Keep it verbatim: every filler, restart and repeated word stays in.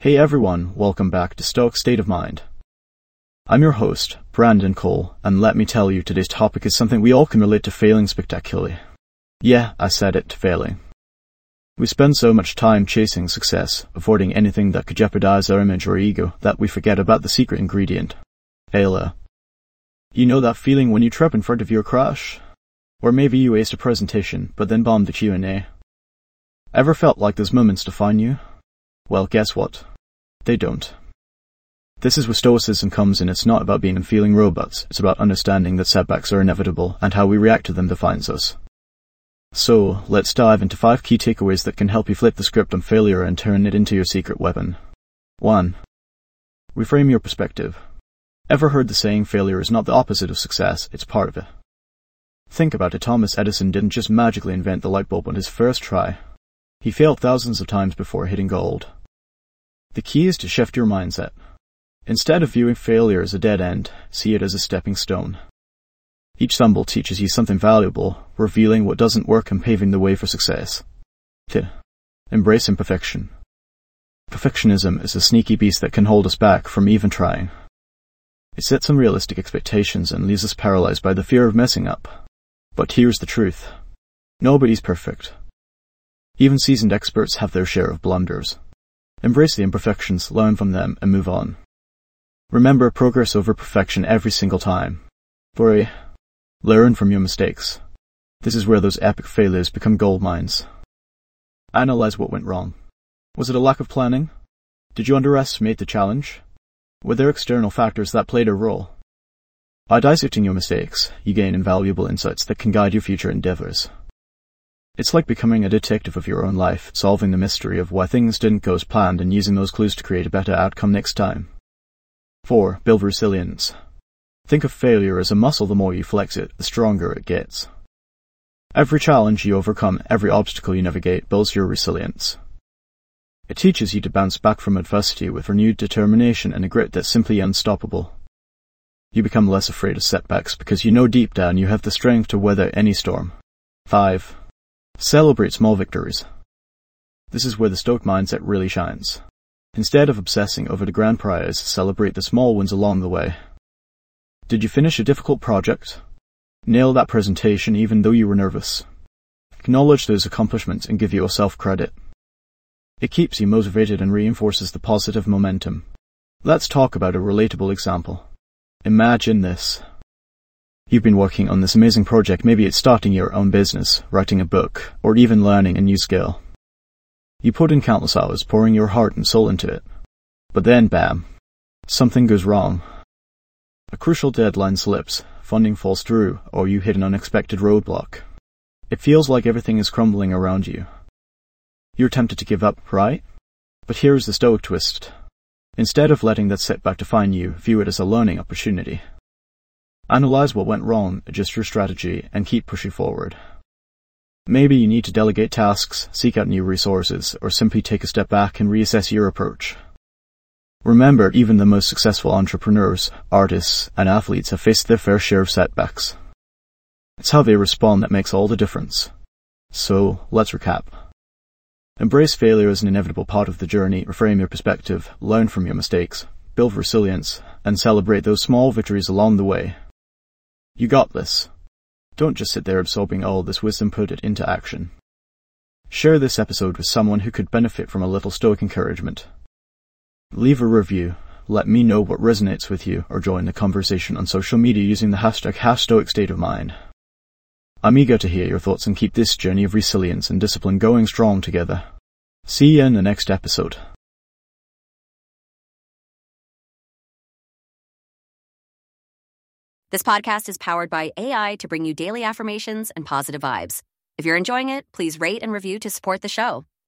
Hey everyone, welcome back to Stoic State of Mind. I'm your host, Brandon Cole, and let me tell you, today's topic is something we all can relate to: failing spectacularly. Yeah, I said it, failing. We spend so much time chasing success, avoiding anything that could jeopardize our image or ego, that we forget about the secret ingredient: failure. You know that feeling when you trip in front of your crush? Or maybe you aced a presentation, but then bombed the Q and A. Ever felt like those moments define you? Well, guess what? They don't. This is where Stoicism comes in. It's not about being and feeling robots. It's about understanding that setbacks are inevitable, and how we react to them defines us. So, let's dive into five key takeaways that can help you flip the script on failure and turn it into your secret weapon. one. Reframe your perspective. Ever heard the saying, failure is not the opposite of success, it's part of it? Think about it. Thomas Edison didn't just magically invent the light bulb on his first try. He failed thousands of times before hitting gold. The key is to shift your mindset. Instead of viewing failure as a dead end, see it as a stepping stone. Each stumble teaches you something valuable, revealing what doesn't work and paving the way for success. two. Embrace imperfection. Perfectionism is a sneaky beast that can hold us back from even trying. It sets unrealistic expectations and leaves us paralyzed by the fear of messing up. But here's the truth. Nobody's perfect. Even seasoned experts have their share of blunders. Embrace the imperfections, learn from them, and move on. Remember, progress over perfection every single time. three. Learn from your mistakes. This is where those epic failures become gold mines. Analyze what went wrong. Was it a lack of planning? Did you underestimate the challenge? Were there external factors that played a role? By dissecting your mistakes, you gain invaluable insights that can guide your future endeavors. It's like becoming a detective of your own life, solving the mystery of why things didn't go as planned and using those clues to create a better outcome next time. four. Build resilience. Think of failure as a muscle. The more you flex it, the stronger it gets. Every challenge you overcome, every obstacle you navigate, builds your resilience. It teaches you to bounce back from adversity with renewed determination and a grit that's simply unstoppable. You become less afraid of setbacks because you know deep down you have the strength to weather any storm. five. Celebrate small victories. This is where the Stoic mindset really shines. Instead of obsessing over the grand prize, celebrate the small wins along the way. Did you finish a difficult project? Nail that presentation even though you were nervous. Acknowledge those accomplishments and give yourself credit. It keeps you motivated and reinforces the positive momentum. Let's talk about a relatable example. Imagine this. You've been working on this amazing project. Maybe it's starting your own business, writing a book, or even learning a new skill. You put in countless hours, pouring your heart and soul into it. But then, bam, something goes wrong. A crucial deadline slips, funding falls through, or you hit an unexpected roadblock. It feels like everything is crumbling around you. You're tempted to give up, right? But here's the Stoic twist. Instead of letting that setback define you, view it as a learning opportunity. Analyze what went wrong, adjust your strategy, and keep pushing forward. Maybe you need to delegate tasks, seek out new resources, or simply take a step back and reassess your approach. Remember, even the most successful entrepreneurs, artists, and athletes have faced their fair share of setbacks. It's how they respond that makes all the difference. So, let's recap. Embrace failure as an inevitable part of the journey, reframe your perspective, learn from your mistakes, build resilience, and celebrate those small victories along the way. You got this. Don't just sit there absorbing all this wisdom, put it into action. Share this episode with someone who could benefit from a little Stoic encouragement. Leave a review, let me know what resonates with you, or join the conversation on social media using the hashtag #StoicStateOfMind. I'm eager to hear your thoughts and keep this journey of resilience and discipline going strong together. See you in the next episode. This podcast is powered by A I to bring you daily affirmations and positive vibes. If you're enjoying it, please rate and review to support the show.